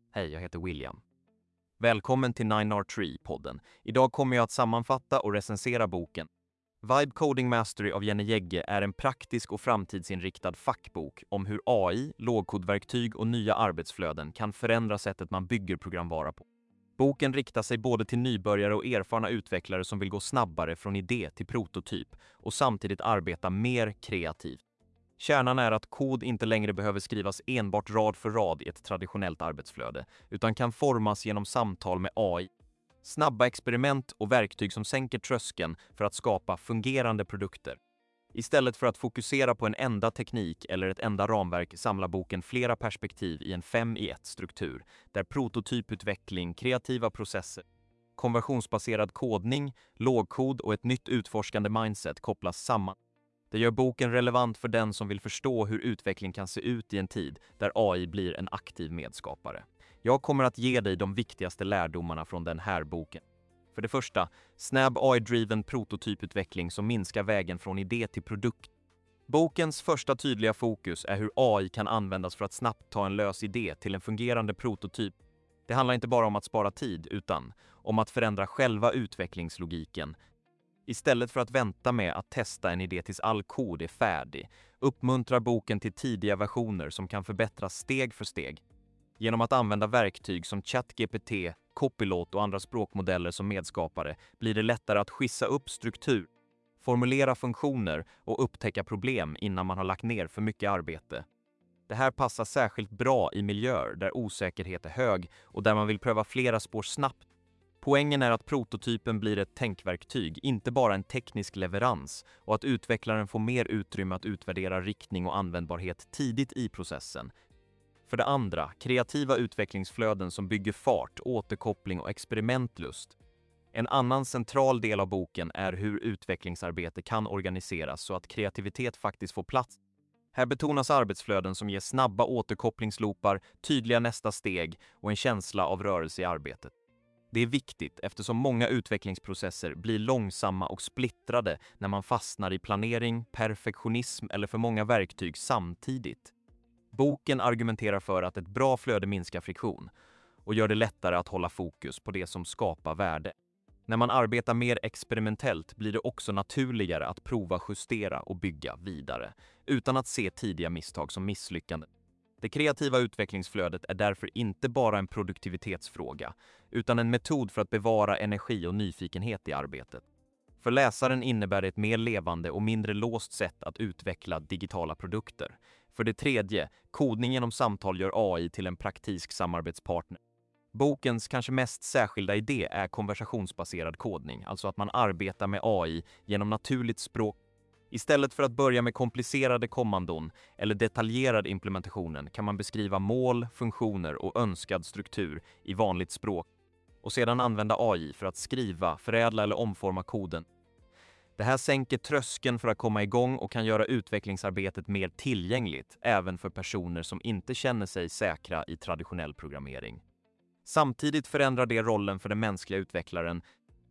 Hej, jag heter William. Välkommen till 9R3-podden. Idag kommer jag att sammanfatta och recensera boken. Vibe Coding Mastery av Jenny Jegge är en praktisk och framtidsinriktad fackbok om hur AI, lågkodverktyg och nya arbetsflöden kan förändra sättet man bygger programvara på. Boken riktar sig både till nybörjare och erfarna utvecklare som vill gå snabbare från idé till prototyp och samtidigt arbeta mer kreativt. Kärnan är att kod inte längre behöver skrivas enbart rad för rad i ett traditionellt arbetsflöde, utan kan formas genom samtal med AI. Snabba experiment och verktyg som sänker tröskeln för att skapa fungerande produkter. Istället för att fokusera på en enda teknik eller ett enda ramverk samlar boken flera perspektiv i en 5-i-1-struktur, där prototyputveckling, kreativa processer, konversionsbaserad kodning, lågkod och ett nytt utforskande mindset kopplas samman. Det gör boken relevant för den som vill förstå hur utveckling kan se ut i en tid där AI blir en aktiv medskapare. Jag kommer att ge dig de viktigaste lärdomarna från den här boken. För det första, snabb AI-driven prototyputveckling som minskar vägen från idé till produkt. Bokens första tydliga fokus är hur AI kan användas för att snabbt ta en lös idé till en fungerande prototyp. Det handlar inte bara om att spara tid, utan om att förändra själva utvecklingslogiken. Istället för att vänta med att testa en idé tills all kod är färdig, uppmuntrar boken till tidiga versioner som kan förbättras steg för steg. Genom att använda verktyg som ChatGPT, Copilot och andra språkmodeller som medskapare blir det lättare att skissa upp struktur, formulera funktioner och upptäcka problem innan man har lagt ner för mycket arbete. Det här passar särskilt bra i miljöer där osäkerhet är hög och där man vill pröva flera spår snabbt. Poängen är att prototypen blir ett tänkverktyg, inte bara en teknisk leverans, och att utvecklaren får mer utrymme att utvärdera riktning och användbarhet tidigt i processen. För det andra, kreativa utvecklingsflöden som bygger fart, återkoppling och experimentlust. En annan central del av boken är hur utvecklingsarbete kan organiseras så att kreativitet faktiskt får plats. Här betonas arbetsflöden som ger snabba återkopplingsloopar, tydliga nästa steg och en känsla av rörelse i arbetet. Det är viktigt eftersom många utvecklingsprocesser blir långsamma och splittrade när man fastnar i planering, perfektionism eller för många verktyg samtidigt. Boken argumenterar för att ett bra flöde minskar friktion och gör det lättare att hålla fokus på det som skapar värde. När man arbetar mer experimentellt blir det också naturligare att prova, justera och bygga vidare, utan att se tidiga misstag som misslyckanden. Det kreativa utvecklingsflödet är därför inte bara en produktivitetsfråga, utan en metod för att bevara energi och nyfikenhet i arbetet. För läsaren innebär det ett mer levande och mindre låst sätt att utveckla digitala produkter. För det tredje, kodning genom samtal gör AI till en praktisk samarbetspartner. Bokens kanske mest särskilda idé är konversationsbaserad kodning, alltså att man arbetar med AI genom naturligt språk. Istället för att börja med komplicerade kommandon eller detaljerad implementationen kan man beskriva mål, funktioner och önskad struktur i vanligt språk och sedan använda AI för att skriva, förädla eller omforma koden. Det här sänker tröskeln för att komma igång och kan göra utvecklingsarbetet mer tillgängligt även för personer som inte känner sig säkra i traditionell programmering. Samtidigt förändrar det rollen för den mänskliga utvecklaren.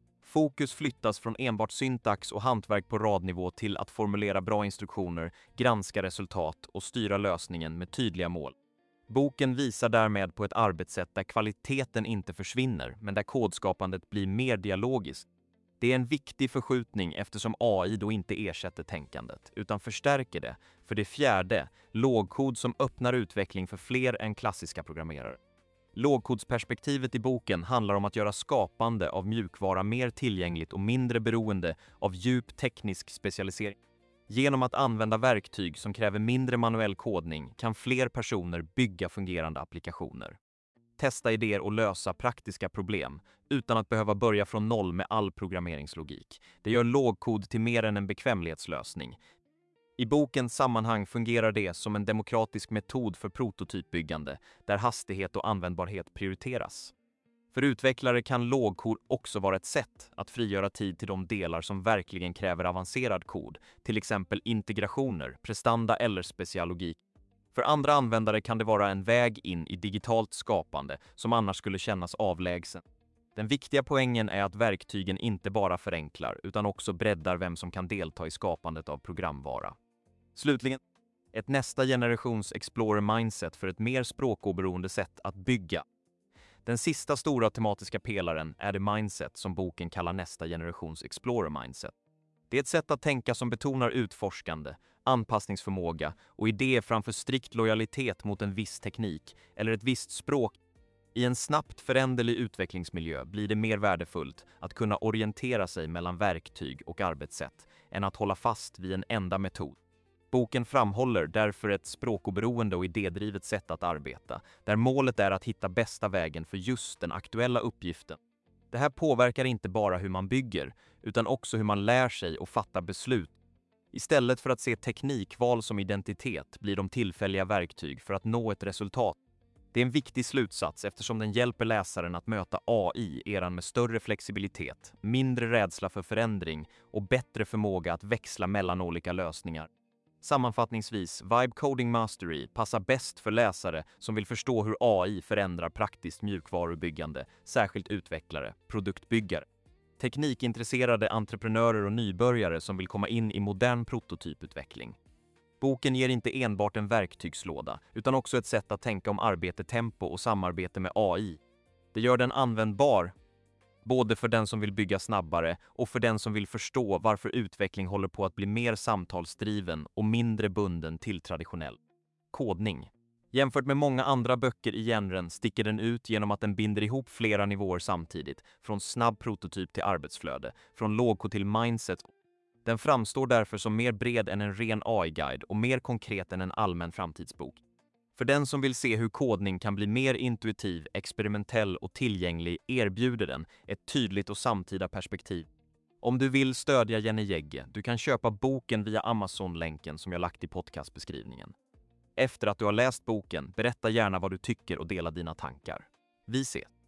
Fokus flyttas från enbart syntax och hantverk på radnivå till att formulera bra instruktioner, granska resultat och styra lösningen med tydliga mål. Boken visar därmed på ett arbetssätt där kvaliteten inte försvinner, men där kodskapandet blir mer dialogiskt. Det är en viktig förskjutning eftersom AI då inte ersätter tänkandet, utan förstärker det. För det fjärde, lågkod som öppnar utveckling för fler än klassiska programmerare. Lågkodsperspektivet i boken handlar om att göra skapande av mjukvara mer tillgängligt och mindre beroende av djup teknisk specialisering. Genom att använda verktyg som kräver mindre manuell kodning kan fler personer bygga fungerande applikationer. Testa idéer och lösa praktiska problem utan att behöva börja från noll med all programmeringslogik. Det gör lågkod till mer än en bekvämlighetslösning. I bokens sammanhang fungerar det som en demokratisk metod för prototypbyggande där hastighet och användbarhet prioriteras. För utvecklare kan lågkod också vara ett sätt att frigöra tid till de delar som verkligen kräver avancerad kod, till exempel integrationer, prestanda eller speciallogik. För andra användare kan det vara en väg in i digitalt skapande som annars skulle kännas avlägsen. Den viktiga poängen är att verktygen inte bara förenklar utan också breddar vem som kan delta i skapandet av programvara. Slutligen, ett nästa generations Explorer mindset för ett mer språkoberoende sätt att bygga. Den sista stora tematiska pelaren är det mindset som boken kallar nästa generations explorer mindset. Det är ett sätt att tänka som betonar utforskande, anpassningsförmåga och idéer framför strikt lojalitet mot en viss teknik eller ett visst språk. I en snabbt föränderlig utvecklingsmiljö blir det mer värdefullt att kunna orientera sig mellan verktyg och arbetssätt än att hålla fast vid en enda metod. Boken framhåller därför ett språkoberoende och idédrivet sätt att arbeta, där målet är att hitta bästa vägen för just den aktuella uppgiften. Det här påverkar inte bara hur man bygger, utan också hur man lär sig och fattar beslut. Istället för att se teknikval som identitet blir de tillfälliga verktyg för att nå ett resultat. Det är en viktig slutsats eftersom den hjälper läsaren att möta AI-eran med större flexibilitet, mindre rädsla för förändring och bättre förmåga att växla mellan olika lösningar. Sammanfattningsvis, Vibe Coding Mastery passar bäst för läsare som vill förstå hur AI förändrar praktiskt mjukvarubyggande, särskilt utvecklare, produktbyggare, teknikintresserade entreprenörer och nybörjare som vill komma in i modern prototyputveckling. Boken ger inte enbart en verktygslåda, utan också ett sätt att tänka om arbete, tempo och samarbete med AI. Det gör den användbar, både för den som vill bygga snabbare och för den som vill förstå varför utveckling håller på att bli mer samtalsdriven och mindre bunden till traditionell kodning. Jämfört med många andra böcker i genren sticker den ut genom att den binder ihop flera nivåer samtidigt, från snabb prototyp till arbetsflöde, från lågkod till mindset. Den framstår därför som mer bred än en ren AI-guide och mer konkret än en allmän framtidsbok. För den som vill se hur kodning kan bli mer intuitiv, experimentell och tillgänglig erbjuder den ett tydligt och samtida perspektiv. Om du vill stödja Jenny Jegge, du kan köpa boken via Amazon-länken som jag lagt i podcastbeskrivningen. Efter att du har läst boken, berätta gärna vad du tycker och dela dina tankar. Vi ses!